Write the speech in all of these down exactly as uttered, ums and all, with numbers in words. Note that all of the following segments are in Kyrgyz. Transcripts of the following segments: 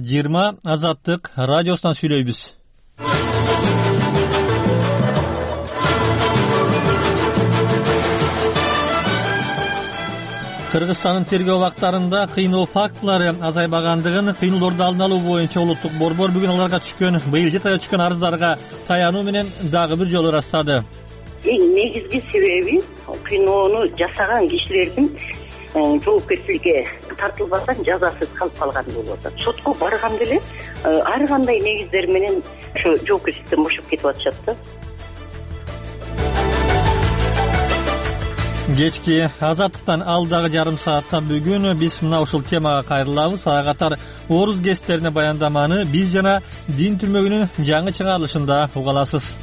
жыйырма Азаттык радиосунан сүйлөйбүз. Кыргызстандын тергөө абактарында кыйноо фактылары азайбагандыгын, кыйноолорду алдын алуу боюнча улуттук борбор бүгүн аларга түшкөн, быйыл жетелеп түшкөн арыздарга таянуу менен дагы бир жолу ырастады. Эң негизги себеби кыйноону жасаган кишилердин жоопкерчиликке тартылбастан жазасыз калып калган болуп атат. Сотко барганда эле ар кандай негиздер менен ошо жоопкерчиликтен бошоп кетип атышат да. Кечки Азаттыктан алдагы жарым саатта бүгүн биз мына ушул темага кайрылабыз. Ага катар орус гезиттерине баяндаманы биз жана Дин түрмөгүнүн жаңы чыгарылышында уга аласыз.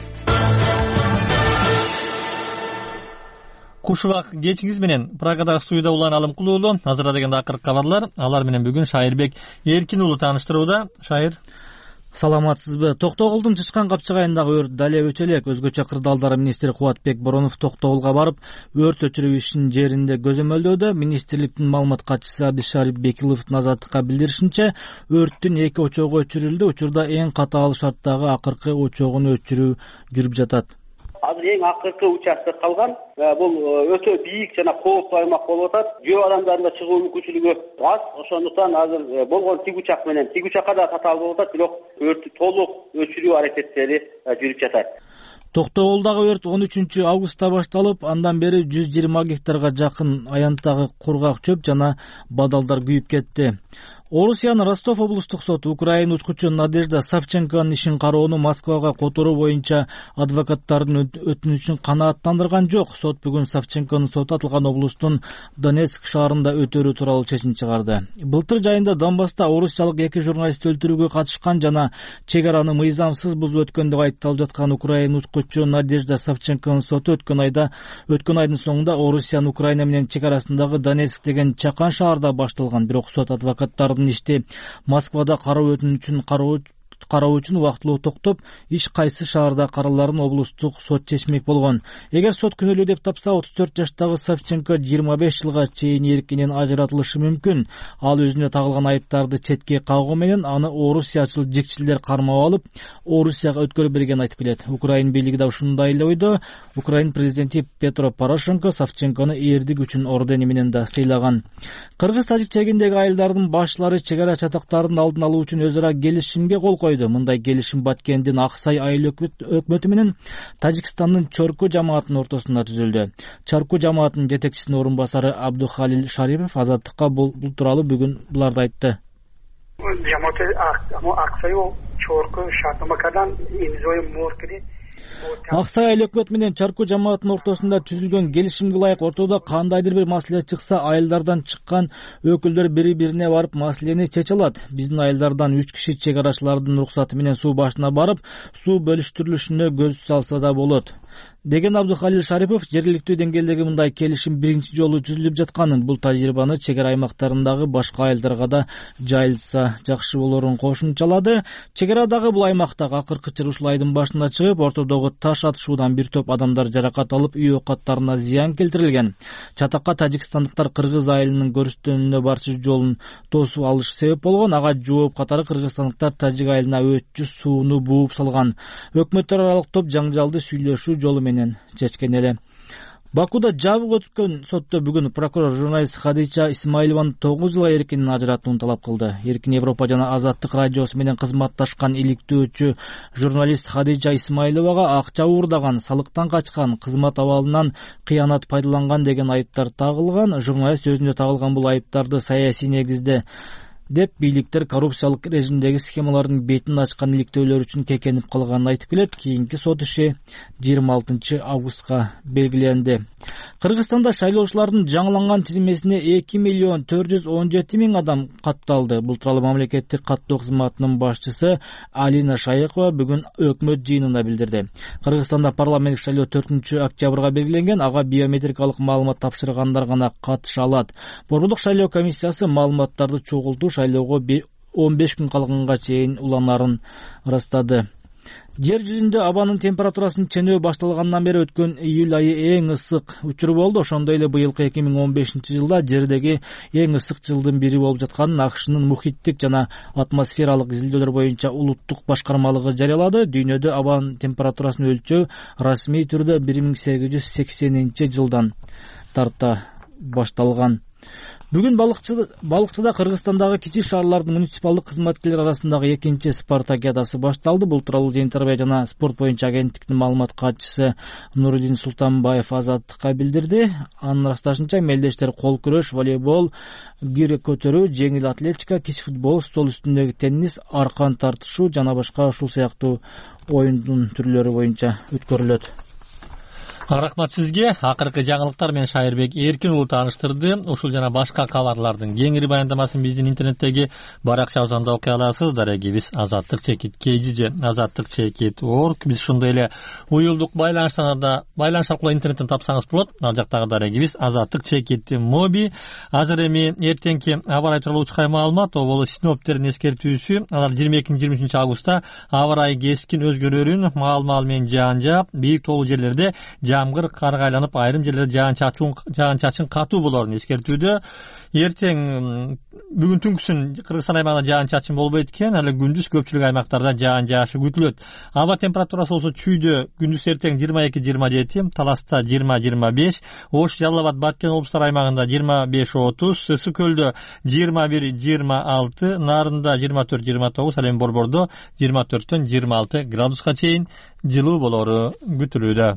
Куш убак кечиңиз менен Прагадагы студияда Улан Алымкулуулу азырдаган акыркы кабарлар. Алар менен бүгүн Шайырбек Эркин уулу тааныштырууда. Шайыр, саламатсызбы? Токтогулдун Чычкан капчыгайындагы өрт дале өчө элек. Өзгөчө кырдаалдар министри Кубатбек Боронов Токтогулга барып, өрт өчүрүү ишин жеринде көзөмөлдөөдө. Министрликтин маалымат катчысы Абдишарип Бекиловдун Азаттыкка билдиришинче, өрттүн эки очогу өчүрүлдү. Учурда эң катаал шарттагы акыркы очогун өчүрүү жүрүп жатат. Азыр эң акыркы участок калган. Бул өтө бийик жана кооптуу аймак болуп атат. Жөө адамдарында чыгуу мүмкүнчүлүгү аз. Ошондуктан азыр болгон тиг учак менен тиг учакка да татаал болуп атат, бирок өрттү толук өчүрүү аракеттери жүрүп жатат. Токтогулдагы өрт он үчүнчү августта башталып, андан бери жүз жыйырма гектарга жакын аянттагы кургак чөп жана бадалдар күйүп кетти. Орусиянын Ростов облустук соту Украина учкучу Надежда Савченконун ишин кароону Москвага которуу боюнча адвокаттардын өтүнүчүн канааттандырган жок. Сот бүгүн Савченконун соту аталган облустун Донецк шаарында өтөрүү тууралуу чечим чыгарды. Былтыр жайында Донбасста орусчалык эки журналист өлтүрүүгө катышкан жана чек араны мыйзамсыз бузуп өткөн деп айыпталып жаткан Украина учкучу Надежда Савченконун соту өткөн айда өткөн айдын соңунда Орусиянын Украина менен чек арасындагы Донецк деген чакан шаарда башталган. Бирок сот адвокаттардын ишти Москвада кароо өтүнүчүн кароо кароо үчүн убактылуу токтоп, иш кайсы шаарда караларын облустук сот чечмек болгон. Эгер сот күнөөлүү деп тапса, отуз төрт жаштагы Савченко жыйырма беш жылга чейин эркинен ажыратылышы мүмкүн. Ал өзүнө тагылган айыптарды четке кагуу менен аны орусиячыл жикчилдер кармап алып, Орусияга өткөрүп берген айтып келет. Украин бийлиги да ушундай эле ойдо. Украин президенти Петро Порошенко Савченкону эрдик үчүн ордени менен да сыйлаган. Кыргыз-тажик чегиндеги айылдардын башчылары чек ара чатактарын алдын алуу үчүн өз ара келишимге кол койду. Мындай келишим Баткендин Аксай айыл өкмөтү менен Тажикстандын Чорку жамаатынын ортосунда түзүлдү. Чорку жамаатынын жетекчисинин орун басары Абдухалил Шарипов Азаттыкка бул тууралуу бүгүн буларды айтты. Аксай айыл өкмөтү менен Чорку жамаатынын ортосунда түзүлгөн келишимге ылайык ортодо кандайдыр бир маселе чыкса, айылдардан чыккан өкүлдөр бири-бирине барып маселени чече алат. Биздин айылдардан үч киши чек арачылардын уруксаты менен суу башына барып, суу бөлүштүрүлүшүнө көз салса да болот, деген Абдухалил Шарипов. Жергиликтүү деңгээлдеги мындай келишим биринчи жолу түзүлүп жатканын, бул тажрыйбаны чек ара аймактарындагы башка айылдарга да жайылса жакшы болорун кошумчалады. Чек арадагы бул аймактагы акыркы чыр ушул айдын башында чыгып, ортодогу таш атышуудан бир топ адамдар жаракат алып, үй окаттарына зыян келтирилген. Чатакка тажикстандыктар кыргыз айылынын көрүстөнүнө барчу жолун тосуп алышы себеп болгон. Ага жооп катары кыргызстандыктар тажик айылына өтчү сууну бууп салган. Өкмөттөр аралык топ жаңжалды сүйлөшүү жолу менен чечкен эле. Бакуда жабык өткөн сотто бүгүн прокурор журналист Хадича Исмаилованын тогуз жылга эркинен ажыратууну талап кылды. Эркин Европа жана Азаттык радиосу менен кызматташкан иликтөөчү журналист Хадича Исмаиловага акча уурдаган, салыктан качкан, кызмат абалынан кыянат пайдаланган деген айыптар тагылган. Журналист өзүнө тагылган бул айыптарды саясий негизде деп бийликтер коррупциялык режимдеги схемалардын бетин ачкан иликтөөлөр үчүн кекенип калганын айтып келет. Кийинки сот иши жыйырма алтынчы августка белгиленди. Кыргызстанда шайлоочулардын жаңыланган тизмесине эки миллион төрт жүз он жети миң адам катталды. Бул тууралуу мамлекеттик каттоо кызматынын башчысы Алина Шайыкова бүгүн өкмөт жыйынында билдирди. Кыргызстанда парламенттик шайлоо төртүнчү октябрга белгиленген. Ага биометрикалык маалымат тапшыргандар гана катыша алат. Борбордук шайлоо комиссиясы маалыматтарды чогултуу шайлоого он беш күн калганга чейин уланарын ырастады. Жер жүзүндө абанын температурасынын ченөө башталгандан бери өткөн июль айы эң ысык учур болду. Ошондой эле быйылкы эки миң он бешинчи жылда жердеги эң ысык жылдын бири болуп жатканын АКШнын мухиттик жана атмосфералык изилдөөлөр боюнча улуттук башкармалыгы жарыялады. Дүйнөдө абанын температурасын өлчөө расмий түрдө бир миң сегиз жүз сексенинчи жылдан тарта башталган. Бүгүн балыкчыда Кыргызстандагы кичи шаарлардын муниципалдык кызматкерлери арасындагы экинчи спартакиадасы башталды. Бул тууралуу Жен тарбия жана спорт боюнча агенттиктин маалымат катчысы Нурудин Султанбаев Азаттыкка билдирди. Анын ырасташынча мелдештер кол күрөш, волейбол, гиря көтөрүү, жеңил атлетика, кич футбол, стол үстүндөгү теннис, аркан тартышуу жана башка ушул сыяктуу оюндун түрлөрү боюнча өткөрүлөт. Рахмат сизге. Акыркы жаңылыктар менен Шайырбек Эркин уулу тааныштырды. Ушул жана башка кабарлардын кеңири баяндамасын биздин интернеттеги баракчабызда окуй аласыз. Дарегибиз азаттык чекит kg же азаттык чекит точка орг. Биз ошондой эле уюлдук байланыштан да байланыш аркылуу интернеттен тапсаңыз болот. Ал жактагы дарегибиз азаттык чекит моби. Азыр эми эртеңки аба ырайы тууралуу учкай маалымат, оболу синоптердин эскертүүсү. Алар жыйырма экинчи жыйырма үчүнчү августта аба ырайы кескин өзгөрөрүн маал-маал менен жаан жаап, бийик тоолуу жерлерде жамгыр карга айланып, айрым жерлерде жаан чачын жаан чачын катуу болоорун эскертүүдө. Эртең бүгүн түнкүсүн Кыргызстан аймагында жаан чачын болбойт экен, ал күндүз көпчүлүк аймактарда жаан жаашы күтүлөт. Аба температурасы болсо чүйдө күндүз эртең жыйырма эки жыйырма жети, Таласта жыйырма жыйырма беш, Ош, Жалал Абад, Баткен облустары аймагында жыйырма беш отуз, Ысык көлдө жыйырма бир жыйырма алты, Нарында жыйырма төрт жыйырма тогуз, ал эми Борбордо жыйырма төрттөн жыйырма алты градуска чейин жылуу болоору күтүлүүдө.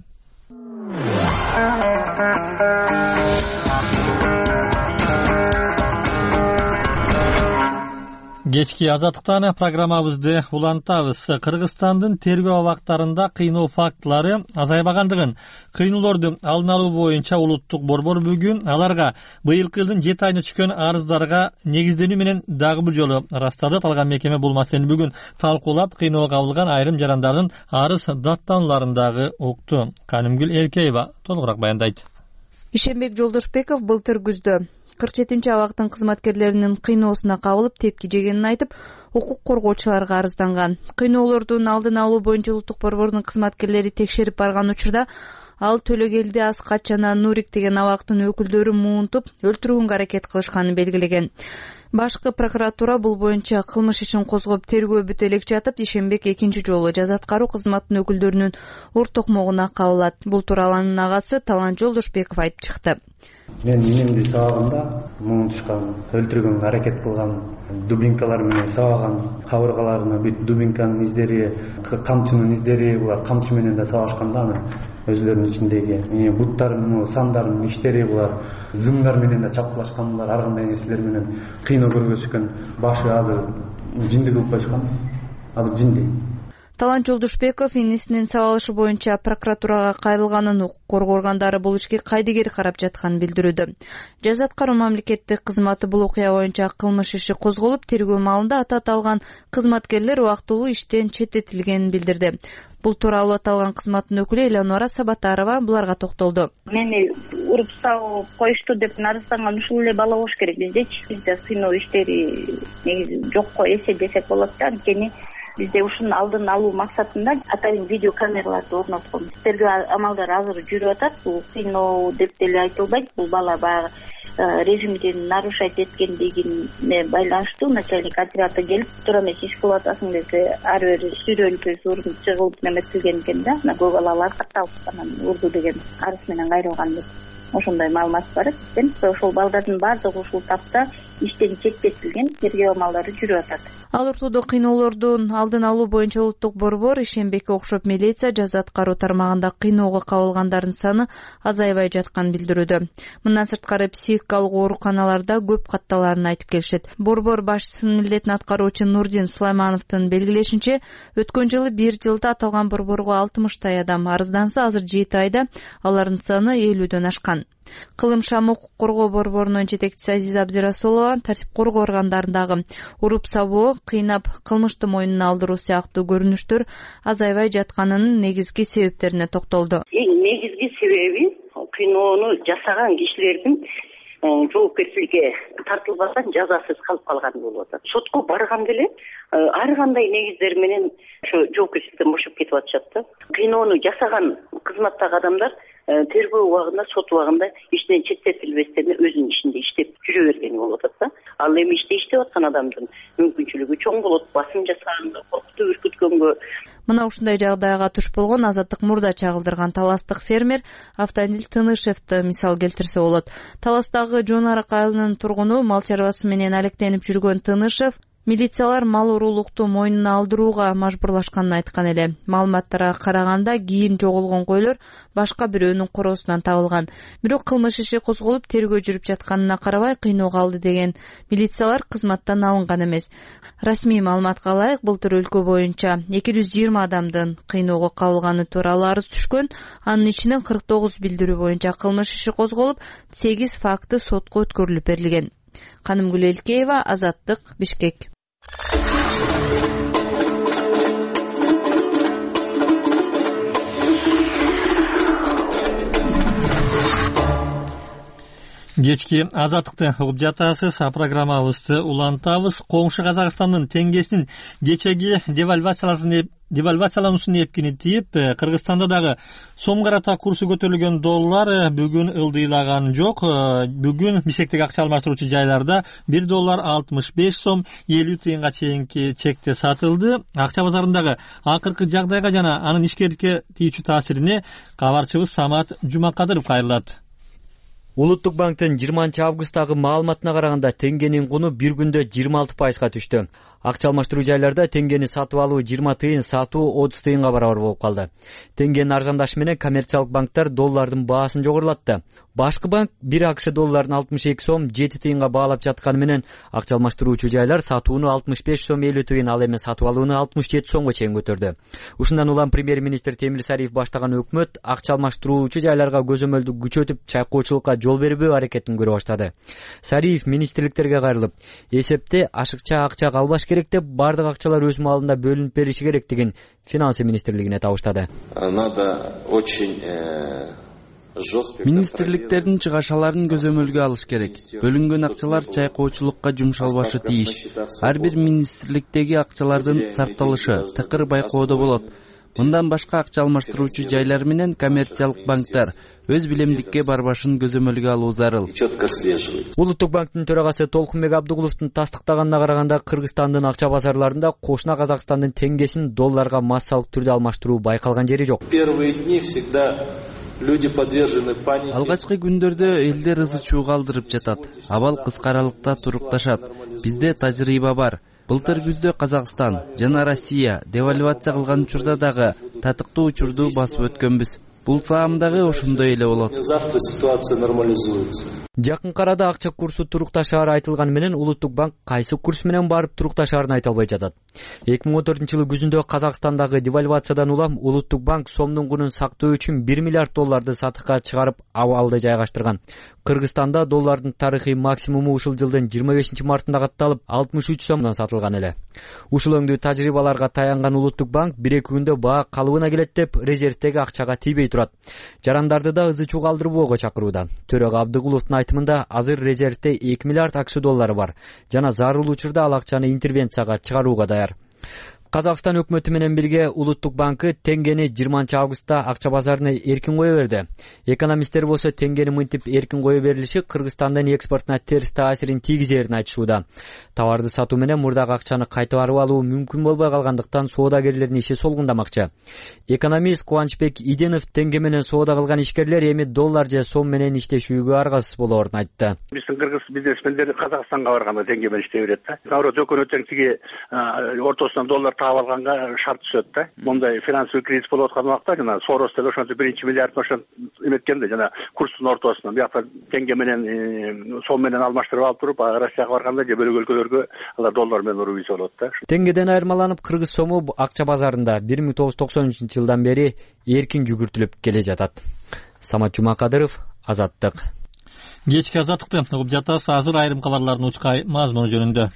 Кечки азаттыктан программабызды улантабыз. Кыргызстандын тергөө абактарында кыйноо фактылары азайбагандыгын, кыйноолорду алдын алуу боюнча улуттук борбор бүгүн аларга быйылкы жылдын жети айына түшкөн арыздарга негизденүү менен дагы бир жолу ырастады. Аталган мекеме бул маселени бүгүн талкуулап, кыйноого кабылган айрым жарандардын арыз даттанууларын дагы укту. Канымгүл Эркеева толугураак баяндайт. Ишенбек Жолдошбеков былтыр күздө кырк жетинчи абактын кызматкерлеринин кыйноосуна кабылып, тепки жегенин айтып, укук коргоочуларга арызданган. Кыйноолордун алдын алуу боюнча улуттук борбордун кызматкерлери текшерип барган учурда ал Төлөгелди, Аскат жана Нурик деген абактын өкүлдөрү муунтуп, өлтүрүүгө аракет кылышканын белгилеген. Башкы прокуратура бул боюнча кылмыш ишин козгоп, тергөө бүтө элек жатып, Ишенбек экинчи жолу жаза аткаруу кызматынын өкүлдөрүнүн ур токмогуна кабылат. Бул тууралуу анын агасы Талант Жолдошбеков айтып чыкты. Мен инемди сабагында муунтушкан, өлтүргөнгө аракет кылган, дубинкалар менен сабаган, кабыргаларына бүт дубинканын издери, камчынын издери, булар камчы менен да сабашканда аны өзүлөрүнүн ичиндеги буттарын, сандарын, иштери булар зымдар менен да чапкылашкандар, ар кандай нерселер менен кыйноо көргөзүшкөн. Башы азыр жинди кылып коюшкан. Азыр жинди. Талант Жолдошбеков инисинин сабалышы боюнча прокуратурага кайрылганын, укук коргоо органдары бул ишке кайдыгер карап жатканын билдирүүдө. Жаза аткаруу мамлекеттик кызматы бул окуя боюнча кылмыш иши козголуп, тергөө маалында аты аталган кызматкерлер убактылуу иштен четтетилгенин билдирди. Бул тууралуу аталган кызматтын өкүлү Элеонора Сабатарова буларга токтолду. Мени уруп сабап коюшту деп арызданган ушул эле бала болуш керек. Биздечи бизде сыйноо иштери негизи жокко эсе десек болот да. Анткени бизде ушунун алдын алуу максатында атайын видео камераларды орноткон. Тергөө амалдары азыр жүрүп атат. Бул кыйноо деп деле айтылбайт. Бул бала баягы режимдин нарушать эткендигине байланыштуу начальник отряда келип, туура эмес иш кылып атасың десе, ар бир сүйрөнтү сурун чыгылып неметилген экен да. Мына көп балалар катталып анан урду деген арыз менен кайрылган деп. Ошондой маалымат бар экен. Ошол балдардын баардыгы ушул тапта иштен четтетилген, тергөө амалдары жүрүп атат. Ал ортодо кыйноолордун алдын алуу боюнча улуттук борбор Ишенбекке окшоп милиция жаза аткаруу тармагында кыйноого кабылгандардын саны азайбай жатканын билдирүүдө. Мындан сырткары психикалык ооруканаларда көп катталарын айтып келишет. Борбор башчысынын милдетин аткаруучу Нурдин Сулаймановдун белгилешинче, өткөн жылы бир жылда аталган борборго алтымыштай адам арызданса, азыр жети айда алардын саны элүүдөн ашкан. Кылым шам укук коргоо борборунун жетекчиси Азиза Абдирасулова тартип коргоо органдарындагы уруп сабоо, кыйнап кылмышты мойнуна алдыруу сыяктуу көрүнүштөр азайбай жатканынын негизги себептерине токтолду. Эң негизги себеби кыйноону жасаган кишилердин жоопкерчиликке тартылбастан жазасыз калып калган болуп атат. Сотко барганда эле ар кандай негиздер менен ошо жоопкерчиликтен бошоп кетип атышат да. Кыйноону жасаган кызматтагы адамдар тергөө убагында, сот убагында иштен четтетилбестен өзүнүн ишинде иштеп жүрө бергени болуп атат да. Ал эми иште иштеп аткан адамдын мүмкүнчүлүгү чоң болот, басым жасаганга, коркутуп үркүткөнгө. Мына ушундай жагдайга туш болгон Азаттык мурда чагылдырган таластык фермер Автандил Тынышевди мисал келтирсе болот. Таластагы Жон Арак айылынын тургуну мал чарбасы менен алектенип жүргөн Тынышев милициялар мал уруулукту мойнуна алдырууга мажбурлашканын айткан эле. Маалыматтарга караганда кийин жоголгон койлор башка бирөөнүн короосунан табылган. Бирок кылмыш иши козголуп тергөө жүрүп жатканына карабай кыйноого алды деген милициялар кызматтан алынган эмес. Расмий маалыматка ылайык, былтыр өлкө боюнча эки жүз жыйырма адамдын кыйноого кабылганы тууралуу арыз түшкөн. Анын ичинен кырк тогуз билдирүү боюнча кылмыш иши козголуп, сегиз факты сотко өткөрүлүп берилген. Канымгүл Элкеева, Азаттык, Бишкек. Кечки Азаттыкты угуп жатасыз. Программабызды улантабыз. Коңшу Казакстандын теңгесинин кечеги девальвациялануусун девальвациялануусун эпкини тийип, Кыргызстанда дагы сом карата курсу көтөрүлгөн доллар бүгүн ылдыйлаган жок. Бүгүн Бишкектеги акча алмаштыруучу жайларда бир доллар алтымыш беш сом элүү тыйынга чейинки чекте сатылды. Акча базарындагы акыркы жагдайга жана анын ишкердикке тийүүчү таасирине кабарчыбыз Самат Жумакадыров кайрылат. Улуттук банктын жыйырманчы августтагы маалыматына караганда теңгенин куну бир күндө жыйырма алты пайызга түштү. Акча алмаштыруу жайларда теңгени сатып алуу жыйырма тыйын, сатуу отуз тыйынга барабар болуп калды. Теңгенин арзандашы менен коммерциялык банктар доллардын баасын жогорулатты. Башкы банк бир акш долларын алтымыш эки сом жети тыйынга баалап жатканы менен акча алмаштыруучу жайлар сатууну алтымыш беш сом элүү тыйын, ал эми сатып алууну алтымыш жети сомго чейин көтөрдү. Ушундан улам премьер-министр Темир Сариев баштаган өкмөт акча алмаштыруучу жайларга көзөмөлдү күчөтүп, чайкоочулукка жол бербөө аракетин көрө баштады. Сариев министрликтерге кайрылып, эсепте ашыкча акча калбаш керек деп, бардык акчалар өз маалында бөлүнүп бериши керек деген финансы министрлигине табыштады. Надо очень Министрликтердин чыгашаларын көзөмөлгө алыш керек. Бөлүнгөн акчалар чайкоочулукка жумшалбашы тийиш. Ар бир министрликтеги акчалардын сарпталышы такыр байкоодо болот. Мындан башка акча алмаштыруучу жайлар менен коммерциялык банктар өз билемдикке барбашын көзөмөлгө алуу зарыл. Улуттук банктын төрагасы Толкунбек Абдыгуловдун тастыктаганына караганда Кыргызстандын акча базарларында кошуна Казакстандын теңгесин долларга массалык түрдө алмаштыруу байкалган жери жок. Первые дни всегда люди подвержены панике. Алгачкы күндөрдө элдер ызы чуу калтырып жатат. Абал кыска аралыкта турукташат. Бизде тажрыйба бар. Былтыр күздө Казакстан жана Россия девальвация кылган учурда дагы татыктуу учурду басып өткөнбүз. Бул саамдагы ошондой эле болот. Завтра ситуация нормализуется. Жакын арада акча курсу турукташаары айтылган менен Улуттук банк кайсы курс менен барып турукташаарын айта албай жатат. эки миң он төртүнчү жылы күзүндө Казакстандагы девальвациядан улам Улуттук банк сомдун кунун сактоо үчүн бир миллиард долларды сатыкка чыгарып абалды жайгаштырган. Кыргызстанда доллардын тарыхый максимуму ушул жылдын жыйырма бешинчи мартында катталып алтымыш үч сомдон сатылган эле. Ушул өңдүү тажрыйбаларга таянган Улуттук банк бир эки күндө баа калыбына келет деп резервтеги акчага тийбей турат. Жарандарды да ызы чуу калтырбоого чакырууда. Төрөгө Абдыгуловдун айтымында азыр резервте эки миллиард акш доллары бар жана зарыл учурда ал акчаны интервенцияга чыгарууга даяр. Казакстан өкмөтү менен бирге Улуттук банкы теңгени жыйырманчы августта акча базарына эркин кое берди. Экономисттер болсо теңгени мынтип эркин кое берилиши Кыргызстандын экспортуна терс таасирин тийгизерин айтышууда. Товарды сатуу менен мурдагы акчаны кайтып алып алуу мүмкүн болбой калгандыктан соодагерлердин иши солгундамакчы. Экономист Кубанычбек Иденов теңге менен соода кылган ишкерлер эми доллар же сом менен иштешүүгө аргасыз болоорун айтты. Биздин кыргыз бизнесмендер Казакстанга барганда теңге менен иштей берет да. Наоборот, жокөнөтөн тиги ортосунан доллар таап алганга шарт түшөт да. Мондай финансовый кризис болуп аткан убакта жана Сорос деле ошентип биринчи миллиард ошентип эметкенде жана курстун ортосунан биякта теңге менен сом менен алмаштырып алып туруп Россияга барганда же бөлөк өлкөлөргө алар доллар менен урубийсе болот да. Теңгеден айырмаланып кыргыз сому акча базарында бир миң тогуз жүз токсон үчүнчү жылдан бери эркин жүгүртүлүп келе жатат. Самат Жумакадыров, Азаттык. Кечки Азаттыкты угуп жатасыз. Азыр айрым кабарлардын учкай мазмуну жөнүндө.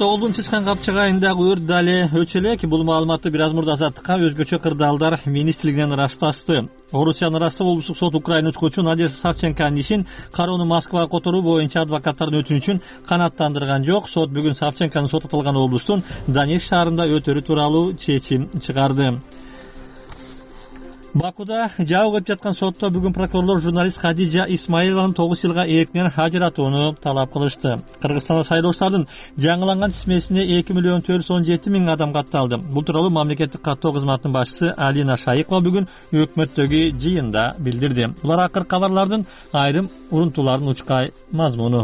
Токтогулдун Чычкан Капчык айындагы өрт дали өчө элек. Бул маалыматты бир аз мурда Азаттыкка өзгөчө кырдаалдар министрлигинен ырасташты. Орусиянын Ростов облустук сот Украина учкучу Надежда Савченконун ишин кароону Москвага которуу боюнча адвокаттардын өтүнүчүн канааттандырган жок. Сот бүгүн Савченконун соттолгон облустун Донецк шаарында өтөрү тууралуу чечим чыгарды. Бакуда жабык өтүп жаткан сотто бүгүн прокурорлор журналист Хадижа Исмаилованын тогуз жылга эркинен ажыратууну талап кылышты. Кыргызстанда шайлоочулардын жаңыланган тизмесине эки миллион төрт жүз он жети миң адам катталды. Бул тууралуу мамлекеттик каттоо кызматынын башчысы Алина Шайыкова бүгүн өкмөттөгү жыйында билдирди. Булар акыркы кабарлардын айрым урунтууларын учкай мазмуну.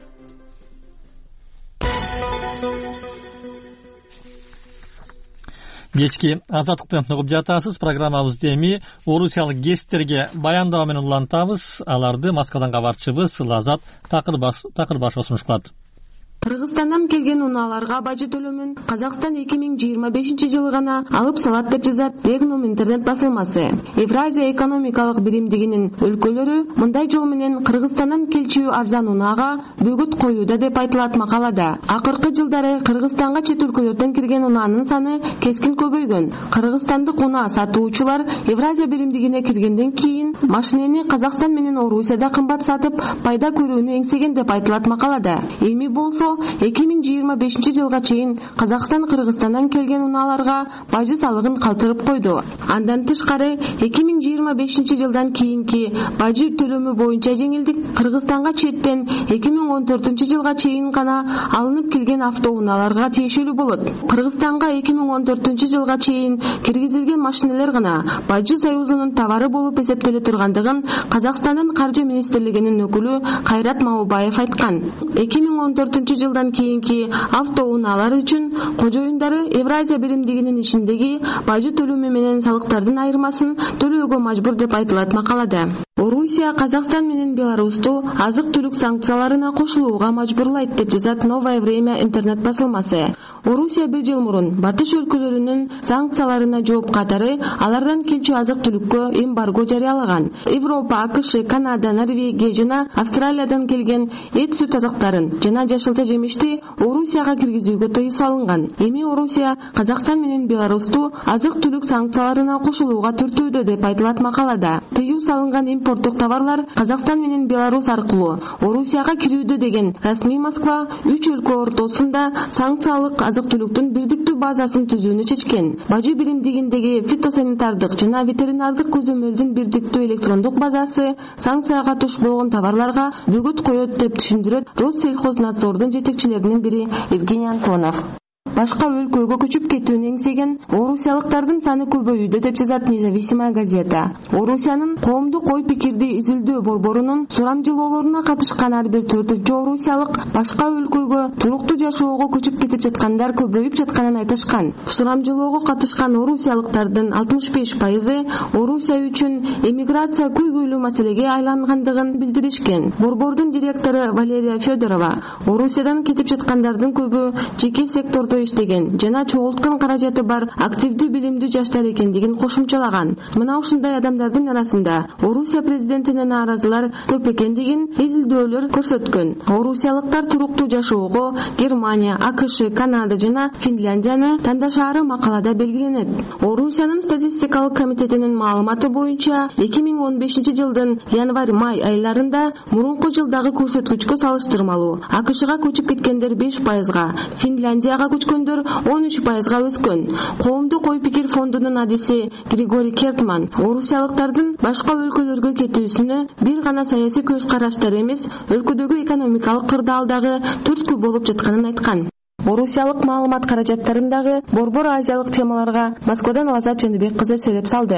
Кечки Азаттыкты угуп жатасыз. Программабызды эми орусиялык гесттерге баяндоо менен улантабыз. Аларды Москвадан кабарчыбыз Лазат Такырбашева сунуш кылат. Кыргызстандан келген унааларга бажы төлөмүн Казакстан эки миң жыйырма бешинчи жылы гана алып салат деп жазат Регнум интернет басылмасы. Евразия экономикалык биримдигинин өлкөлөрү мындай жол менен Кыргызстандан келчү арзан унаага бөгүт коюуда деп айтылат макалада. Акыркы жылдары Кыргызстанга чет өлкөлөрдөн кирген унаанын саны кескин көбөйгөн. Кыргызстандык унаа сатуучулар Евразия биримдигине киргенден кийин машинени Казакстан менен Орусияда кымбат сатып пайда көрүүнү эңсеген деп айтылат макалада. Эми болсо эки миң жыйырма бешинчи жылга чейин Казакстан Кыргызстандан келген унааларга бажы салыгын калтырып койду. Андан тышкары эки миң жыйырма бешинчи жылдан кийинки бажы төлөмү боюнча жеңилдик Кыргызстанга четтен эки миң он төртүнчү жылга чейин гана алынып келген автоунааларга тиешелүү болот. Кыргызстанга эки миң он төртүнчү жылга чейин киргизилген машинелер гана Бажы союзунун товары болуп эсептеле тургандыгын Казакстандын каржы министрлигинин өкүлү Кайрат Маубаев айткан. эки миң он төртүнчү жылдан кийинки автоунаалар үчүн кожоюндары Евразия биримдигинин ишиндеги бажы төлөмү менен салыктардын айырмасын төлөөгө мажбур деп айтылат макалада. Орусия Казакстан менен Беларусту азык-түлүк санкцияларына кошулууга мажбурлайт деп жазат Новое время интернет басылмасы. Орусия бир жыл мурун батыш өлкөлөрүнүн санкцияларына жооп катары алардан келчү азык-түлүккө эмбарго жарыялаган. Европа, АКШ, Канада, Норвегия жана Австралиядан келген эт сүт азыктарын жана жашылча жемишти Орусияга киргизүүгө тыюу салынган. Эми Орусия Казакстан менен Беларусту азык-түлүк санкцияларына кошулууга түртүүдө деп айтылат макалада. Тыюу салынган импорттук товарлар Казакстан менен Беларус аркылуу Орусияга кирүүдө деген расмий Москва үч өлкө ортосунда санкциялык азык-түлүктүн бирдиктүү базасын түзүүнү чечкен. Бажы биримдигиндеги фитосанитардык жана ветеринардык көзөмөлдүн бирдиктүү электрондук базасы санкцияга туш болгон товарларга бөгөт коет деп түшүндүрөт Россельхознадзордун жетекчилеринин бири Евгений Антонов. Башка өлкөгө көчүп кетүүнү эңсеген орусиялыктардын саны көбөйүүдө деп жазат Независимая газета. Орусиянын коомдук ой пикирди изилдөө борборунун сурамжылоолоруна катышкан ар бир төртүнчү орусиялык башка өлкөгө туруктуу жашоого көчүп кетип жаткандар көбөйүп жатканын айтышкан. Сурамжылоого катышкан орусиялыктардын алтымыш беш пайызы Орусия үчүн эмиграция көйгөйлүү маселеге айлангандыгын билдиришкен. Борбордун директору Валерия Федорова Орусиядан кетип жаткандардын көбү жеке сектордо иштеген жана чогулткан каражаты бар активдүү билимдүү жаштар экендигин кошумчалаган. Мына ушундай адамдардын арасында Орусия президентине нааразылар көп экендигин изилдөөлөр көрсөткөн. Орусиялыктар туруктуу жашоого Германия, АКШ, Канада жана Финляндияны тандашаары макалада белгиленет. Орусиянын статистикалык комитетинин маалыматы боюнча эки миң он бешинчи жылдын январь-май айларында мурунку жылдагы көрсөткүчкө салыштырмалуу АКШга көчүп кеткендер беш пайызга, Финляндияга көчкөндөр он үч пайызга өскөн. Коомдук ой пикир фондунун адиси Григорий Кертман орусиялыктардын башка өлкөлөргө кетүүсүнө бир гана саясий көз караштар эмес, өлкөдөгү экономикалык кырдаалдагы түрткү болуп жатканын айткан. Орусиялык маалымат каражаттарындагы борбор азиялык темаларга Москвадан Лазат Жаныбек кызы сереп салды.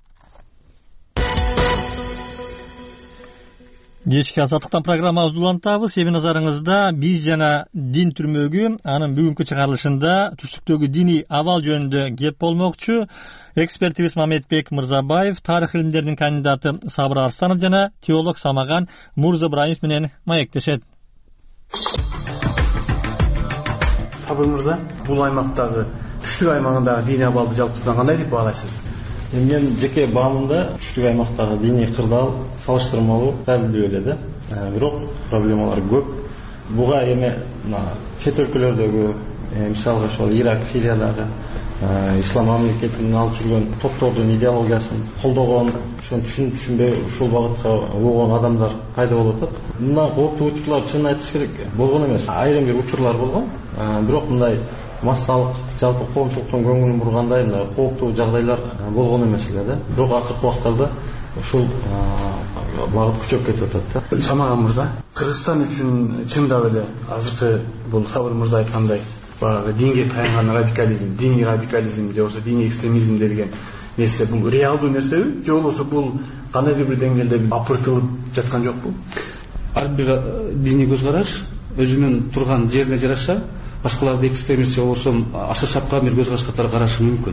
Кечки Азаттыктан программабызды улантабыз. Эми назарыңызда биз жана дин түрмөгү анын бүгүнкү чыгарылышында түштүктөгү диний абал жөнүндө кеп болмокчу. Экспертибиз Мамедбек Мырзабаев, тарых илимдеринин кандидаты Сабыр Арстанов жана теолог Самаган Мурзабраимов менен маектешет. Сабыр Мырза, бул аймактагы түштүк аймагындагы диний абалды жалпысынан кандай деп баалайсыз? Мен жеке баамымда түштүк аймактагы диний кырдаал салыштырмалуу далилдүү эле да. Бирок проблемалар көп. буга эми чет өлкөлөрдөгү мисалга ошол Ирак, Сириядагы ислам мамлекетинин алып жүргөн топтордун идеологиясын колдогон, ошону түшүнүп түшүнбөй ушул багытка уган адамдар пайда болуп атат. Мындай кооптуу учурлар чын айтыш керек болгон эмес. Айрым бир учурлар болгон, бирок мындай массалык жалпы коомчулуктун көңүлүн бургандай мындай кооптуу жагдайлар болгон эмес эле да. Бирок акыркы убактарда ушул багыт күчөп кетип атат да. Самаган мырза, Кыргызстан үчүн чындап эле азыркы бул Сабыр мырза айткандай баягы динге таянган радикализм, диний радикализм же болбосо диний экстремизм деген нерсе бул реалдуу нерсеби же болбосо бул кандайдыр бир деңгээлде апыртылып жаткан жокпу? Ар бир диний көз караш өзүнүн турган жерине жараша башкаларды экстремист же болбосо аша чапкан бир көз караш катары карашы мүмкүн.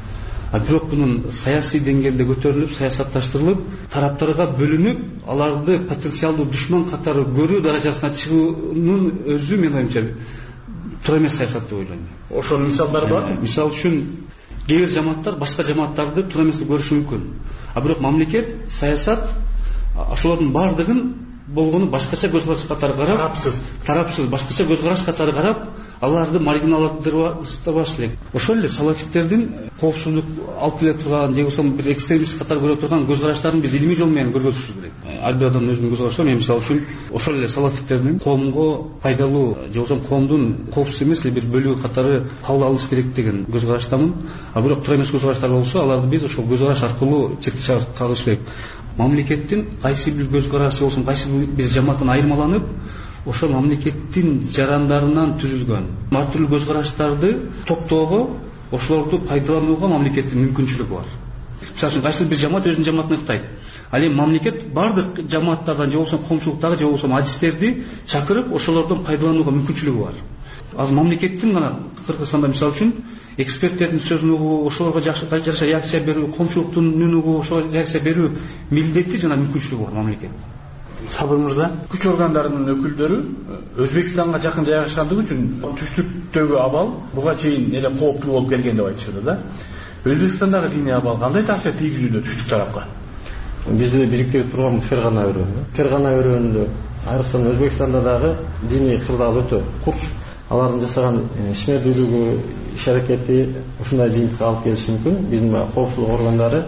А бирок бунун саясий деңгээлде көтөрүлүп, саясатташтырылып, тараптарга бөлүнүп, аларды потенциалдуу душман катары көрүү даражасына чыгуунун өзү менин оюмча туура эмес саясат деп ойлойм. Ошонун мисалдары барбы? Мисал үчүн кээ бир жамааттар башка жамааттарды туура эмес деп көрүшү мүмкүн. А бирок мамлекет, саясат ошолордун баардыгын болгону башкача көз караш катары карап, тарапсыз, тарапсыз башкача көз караш катары карап, аларды маргиналдырбаш керек. Ошол эле салафиттердин коопсуздук алып келе турган, же болбосо бир экстремист катары көрө турган көз караштарын биз илимий жол менен көргөзүшүбүз керек. Ар бир адамдын өзүнүн көз карашы, мен мисалы үчүн ошол эле салафиттердин коомго пайдалуу, же болбосо коомдун коопсуз эмес эле бир бөлүгү катары кабыл алыш керек деген көз караштамын. А бирок туура эмес көз караштар болсо, аларды биз ошол көз караш аркылуу чекке чыгарыш керек. Мамлекеттин кайсы бир көз карашы болсун, кайсы бир жамааттан айырмаланып, ошол мамлекеттин жарандарынан түзүлгөн ар түрдүү көз караштарды топтоого, ошолорду пайдаланууга мамлекеттин мүмкүнчүлүгү бар. Мисалы үчүн кайсы бир жамаат өзүнүн жамаатын ыктайт. Ал эми мамлекет бардык жамааттардан же болбосо коомчулуктагы же болбосо адистерди чакырып, ошолордон пайдаланууга мүмкүнчүлүгү бар. Азыр мамлекеттин гана Кыргызстанда мисалы үчүн эксперттердин сөзүн угуу, ошолорго жакшы жараша реакция берүү, коомчулуктун үнүн угуу, ошого реакция берүү милдети жана мүмкүнчүлүгү бар мамлекет. Сабыр мырза, күч органдарынын өкүлдөрү Өзбекстанга жакын жайгашкандыгы үчүн түштүктөгү абал буга чейин эле кооптуу болуп келген деп айтышты да. Өзбекстандагы диний абал кандай таасир тийгизүүдө түштүк тарапка? Бизди бириктирип турган Фергана өрөөнү. Фергана өрөөнүндө айрыкча Өзбекстанда дагы диний кырдаал өтө курч. Алардын жасаган ишмердүүлүгү, иш аракети ушундай жыйынтыкка алып келиши мүмкүн. Биздин коопсуздук органдары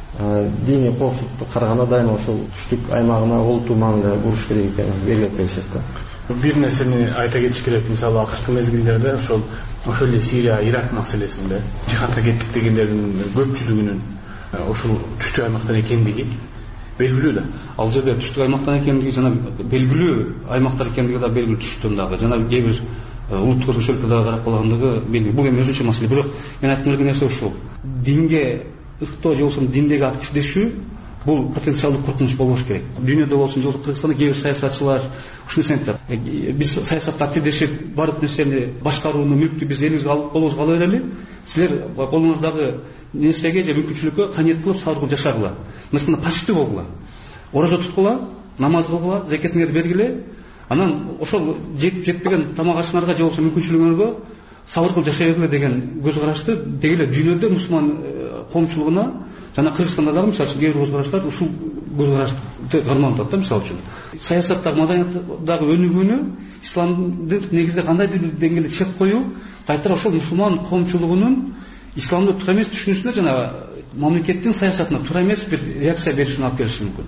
диний коопсуздукту караганда дайыма ошол түштүк аймагына олуттуу мааниле буруш керек экенин белгилеп келишет да. Бир нерсени айта кетиш керек, мисалы акыркы мезгилдерде ошол ошол эле Сирия, Ирак маселесинде жихадка кеттик дегендердин көпчүлүгүнүн ошол түштүк аймактан экендиги белгилүү да. Ал жерде түштүк аймактан экендиги жана белгилүү аймактар экендиги да белгилүү түштүктөн дагы. Жана кээ бир улуттук өлкөлөрдө карап калгандыгы белгилүү. Бул эми өзүнчө маселе. Бирок мен айткым келген нерсе ушул. Динге ыктоо же болбосо диндеги активдешүү бул потенциалдуу коркунуч болбош керек. Дүйнөдө болсун, же Кыргызстанда кээ бир саясатчылар ушуну айтат. Биз саясатта активдешип, бардык нерсени башкарууну, мүлктү биз элибизге алып колубузга ала берели. Силер колуңуздагы нерсеге же мүмкүнчүлүккө каниет кылып, сабыр кылып жашагыла. Мына пассивдүү болгула. Ораза туткула, намаз кылгыла, закетиңерди бергиле. Анан ошол жетип жетпеген тамак ашыңарга же болбосо мүмкүнчүлүгүңөргө сабыр кылып жашай бергиле деген көз карашты деги эле дүйнөдө мусулман коомчулугуна жана Кыргызстанда дагы мисалы үчүн кээ бир көз караштар ушул көз карашты карманып атат да. Мисалы үчүн саясаттагы, маданияттагы өнүгүүнү исламды негизде кандайдыр бир деңгээлде чек коюу кайтара ошол мусулман коомчулугунун исламды туура эмес түшүнүүсүнө жана мамлекеттин саясатына туура эмес бир реакция беришине алып келиши мүмкүн.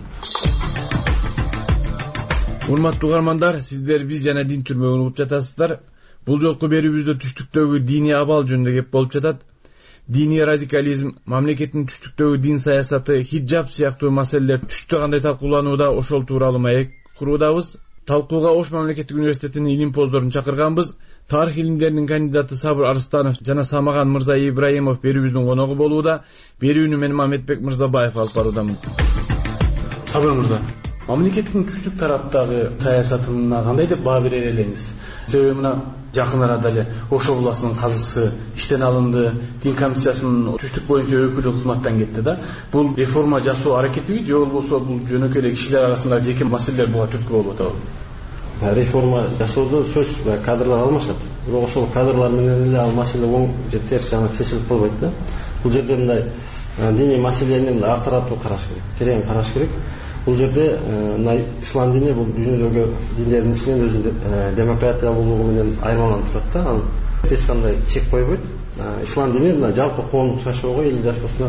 Урматтуу угармандар, сиздер биз жана дин түрмөгүн угуп жатасыздар. Бул жолку берүүбүздө түштүктөгү диний абал жөнүндө кеп болуп жатат. Диний радикализм, мамлекеттин түштүктөгү дин саясаты, хиджаб сыяктуу маселелер түштүктө кандай талкууланууда, ошол тууралуу маек куруудабыз. Талкууга Ош мамлекеттик университетинин илимпоздорун чакырганбыз. Тарых илимдеринин кандидаты Сабыр Арыстанов жана Самаган Мырза Ибраимов берүүбүздүн коногу болууда. Берүүнү мен Мамедбек Мырзабаев алып баруудамын. Сабыр мырза, мамлекеттин түштүк тараптагы саясатына кандай деп баа бере элеңиз? Себеби мына жакын арада эле Ош областынын казысы иштен алынды, дин комиссиясынын түштүк боюнча өкүлү кызматтан кетти да. Бул реформа жасоо аракетиби же болбосо бул жөнөкөй эле кишилер арасындагы жеке маселелер буга түрткү болуп атабы? Реформа жасоодо сөз кадрлар алмашат. Бирок ошол кадрлар менен эле ал маселе оң же терс жана чечилип калбайт да. Бул жерде мындай диний маселени ар тараптуу караш керек, терең караш керек. бул жерде мына ислам дини бул дүйнөдөгү диндердин ичинен өзүнүн демократиялуулугу менен айырмаланып турат да, анын эч кандай чек койбойт. Ислам дини мына жалпы коомдук жашоого, эл жашоосуна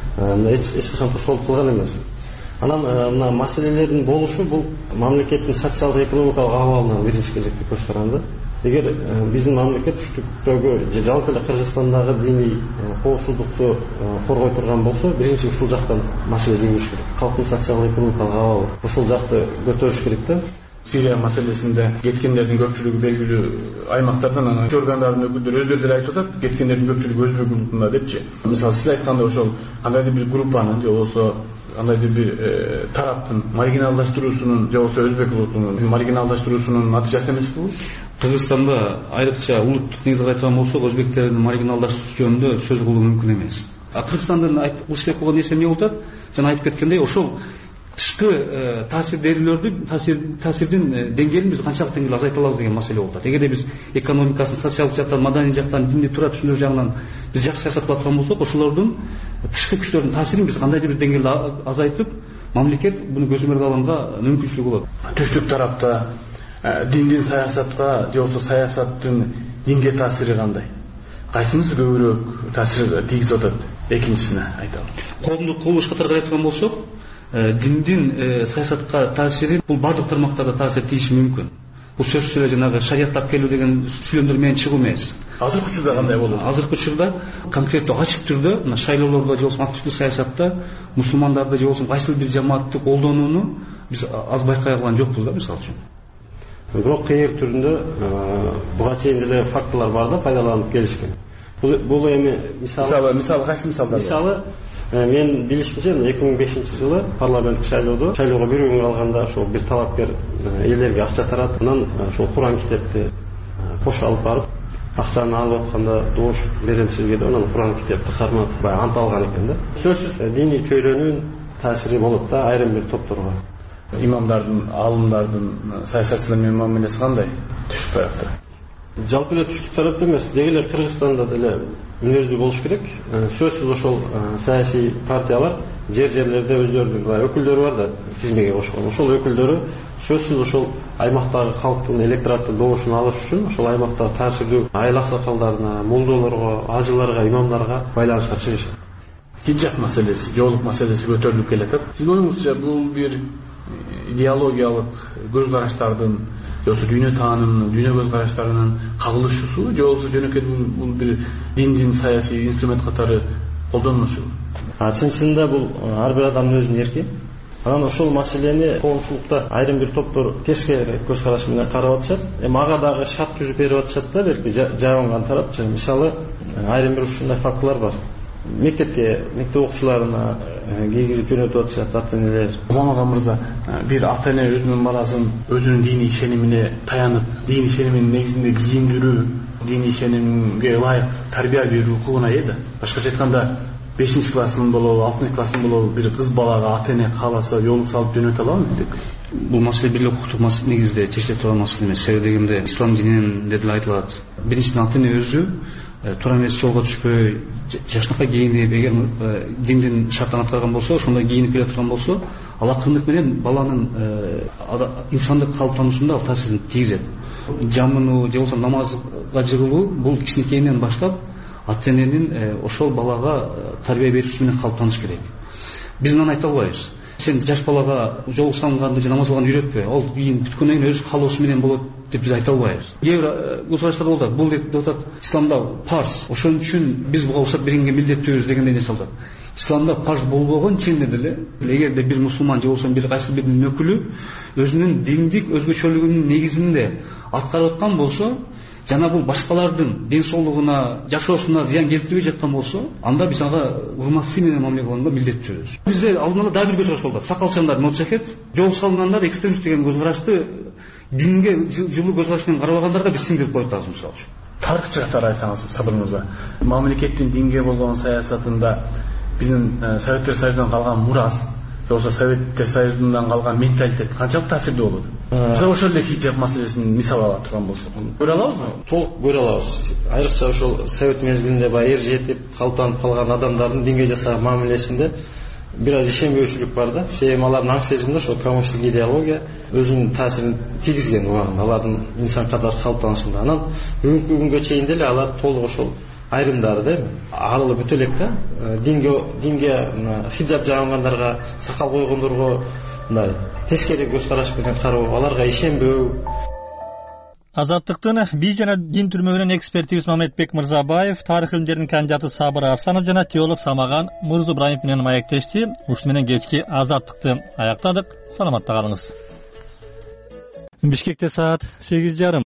эч качан тошкоолдук кылган эмес. Анан мына маселелердин болушу бул мамлекеттин социалдык экономикалык абалына биринчи кезекте көз каранды. Эгер биздин мамлекет түштүктөгү же жалпы эле Кыргызстандагы диний коопсуздукту коргой турган болсо, биринчи ушул жактан маселе жеңилиш керек. Калктын социалдык экономикалык абалы ушул жакты көтөрүш керек да. Сирия маселесинде кеткендердин көпчүлүгү белгилүү аймактардан, анан ич органдардын өкүлдөрү өздөрү деле айтып атат, кеткендердин көпчүлүгү өзбек улутунда депчи. Мисалы сиз айткандай ошол кандайдыр бир группанын же болбосо кандайдыр бир тараптын маргиналдаштыруусунун же болбосо өзбек улутунун маргиналдаштыруусунун натыйжасы эмеспи бул? Кыргызстанда айрыкча улуттук негизде айткан болсок, өзбектердин маргиналдаштыруу жөнүндө сөз кылуу мүмкүн эмес. Кыргызстандын кылыш керек болгон нерсе эмне болуп атат? Жана айтып кеткендей, ошол тышкы таасирдүүлөрдү таасирдин деңгээлин биз канчалык деңгээлде азайта алабыз деген маселе болуп атат. Эгерде биз экономикасын, социалдык жактан, маданий жактан, диний тура түшүнүү жагынан биз жакшы саясат кылып аткан болсок, ошолордун тышкы күчтөрдүн таасирин биз кандайдыр бир деңгээлде азайтып, мамлекет буну көзөмөлгө алганга мүмкүнчүлүгү болот. Түштүк тарапта диндин саясатка же болбосо саясаттын динге таасири кандай? Кайсынысы көбүрөөк таасир тийгизип атат? Экинчисине айталы. Коомдук курулуш катары карай турган болсок, диндин саясатка таасири бул бардык тармактарда таасир тийиши мүмкүн. Бул сөзсүз эле жанагы шариаттап келүү деген сүйлөмдөр менен чыгуу эмес. Азыркы учурда кандай болот? Азыркы учурда конкреттүү ачык түрдө мына шайлоолордо же болбосо активдүү саясатта мусулмандарды же болбосо кайсыл бир жамаатты колдонууну биз аз байкай алган жокпуз да, мисалы үчүн. Бирок кээ түрүндө буга чейин деле фактылар бар да, пайдаланып келишкен. Бул эми мисалы мисалы кайсы мисалдар? Мисалы мен билишимче эки миң бешинчи жылы парламенттик шайлоодо шайлоого бир күн калганда ошол бир талапкер элдерге акча таратып, анан ошол Куран китепти кош алып барып, акчаны алып атканда добуш берем сизге деп, анан Куран китепти кармап баягы ант алган экен да. Сөзсүз диний чөйрөнүн таасири болот да айрым бир топторго. Имамдардын, алымдардын саясатчылар менен мамилеси кандай түштүк тарапта? Жалпы эле түштүк тарапта эмес, деги эле Кыргызстанда деле мүнөздүү болуш керек. Сөзсүз ошол саясий партиялар жер жерлерде өздөрүнүн өкүлдөрү бар да, тизмеге кошкон. Ошол өкүлдөрү сөзсүз ошол аймактагы калктын электораттын добушун алыш үчүн ошол аймактагы таасирдүү айыл аксакалдарына, молдолорго, ажыларга, имамдарга байланышка чыгышат. Хиджаб маселеси, жоолук маселеси көтөрүлүп келатат. Сиздин оюңузча бул бир идеологиялык көз караштардын, же болбосо дүйнө таанымынын, дүйнө көз караштарынын кагылышуусу, же болбосо жөнөкөй бул бир диндин саясий инструмент катары колдонулушу? Чын-чынында бул ар бир адамдын өзүнүн эрки. Анан ошол маселени коомчулукта айрым бир топтор тескери көз караш менен карап атышат. Эми ага дагы шарт түзүп берип атышат да, белки жабынган тарапчы. Мисалы, айрым бир ушундай фактылар бар. Мектепке, мектеп окуучуларына кийгизип жөнөтүп атышат ата-энелер. Омага мырза, бир ата-эне өзүнүн баласын өзүнүн диний ишенимине таянып, диний ишениминин негизинде кийиндирүү, диний ишенимге ылайык тарбия берүү укугуна ээ да. Башкача айтканда, бешинчи класстын болобу, алтынчы класстын болобу бир кыз балага ата-эне кааласа жолу салып жөнөтө алабы мектепке? Бул маселе бир эле укуктук негизде чечиле турган маселе эмес. Себеби дегенде ислам дининде деле айтылат. Биринчиден ата-эне өзү туура эмес жолго түшпөй, жашнакай кийинип, эгер диндин шартын аткарган болсо, ошондой кийинип келе турган болсо, ал акырындык менен баланын инсандык калыптануусунда ал таасирин тийгизет. Жамынуу же болбосо намазга жыгылуу бул кичинекейинен баштап ата-эненин ошол балага тарбия берүүсү менен калыптаныш керек. Биз мынаны айта албайбыз. Сен жаш балага жол салганды же намаз кылганды үйрөтпө, ал кийин бүткөндөн кийин өз каалоосу менен болот деп биз айта албайбыз. Кээ бир көзкарашдар болот. Бул деп атат, исламда парз. Ошон үчүн биз буга уруксат бергенге милдеттүүбүз дегендей нерсе алат. Исламда парз болбогон чынында деле, эгерде бир мусулман же болбосо бир кайсы бир диндин өкүлү өзүнүн диндик өзгөчөлүгүнүн негизинде аткарып аткан болсо, жана бул башкалардын ден соолугуна, жашоосуна зыян келтирбей жаткан болсо, анда биз ага урматсыз менен мамиле кылганга милдеттүүбүз. Бизде алдын ала дагы бир көз караш болот. Сакалчандар моджахет, жол салгандар экстремист деген көз карашты динге жылуу көз караш менен карабагандарга биз сиңдирип коет азыр мисалы үчүн. Тарыхчы катары айтсаңыз, Сабыр мырза, мамлекеттин динге болгон саясатында биздин Советтер Союзунан калган мурас, же болбосо Советтер Союзунан калган менталитет канчалык таасирдүү болот? Мисалы ошол эле хиджаб маселесин мисал ала турган болсок, көрө алабызбы? Толук көрө алабыз. Айрыкча ошол Совет мезгилинде баягы эр жетип калыптанып калган адамдардын динге жасаган мамилесинде бир аз ишенбөөчүлүк бар да. Себеби алардын аң сезимде ошол коммунисттик идеология өзүнүн таасирин тийгизген убагында алардын инсан катары калыптанышында. Анан бүгүнкү күнгө чейин деле алар толук ошол айрымдары да арылып өтө элек да. Динге динге хиджаб жагынгандарга, сакал койгондорго мындай тескери көз караш менен кароо, аларга ишенбөө. Азаттыктын биз жана дин түрмөгүнүн экспертибиз Мамедбек Мырзабаев, тарых илимдеринин кандидаты Сабыр Арсанов жана теолог Самаган Мырзыбраимов менен маектешти. Ушуну менен кечки Азаттыкты аяктадык. Саламатта калыңыз. Бишкекте саат сегиз жарым.